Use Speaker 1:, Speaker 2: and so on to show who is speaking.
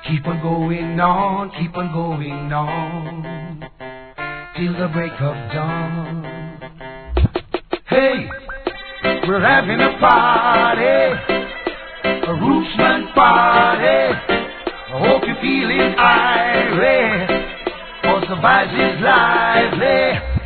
Speaker 1: Keep on going on, till the break of dawn. Hey, we're having a party, a Rootsman party. I hope you're feeling irate, 'cause the vibes is lively.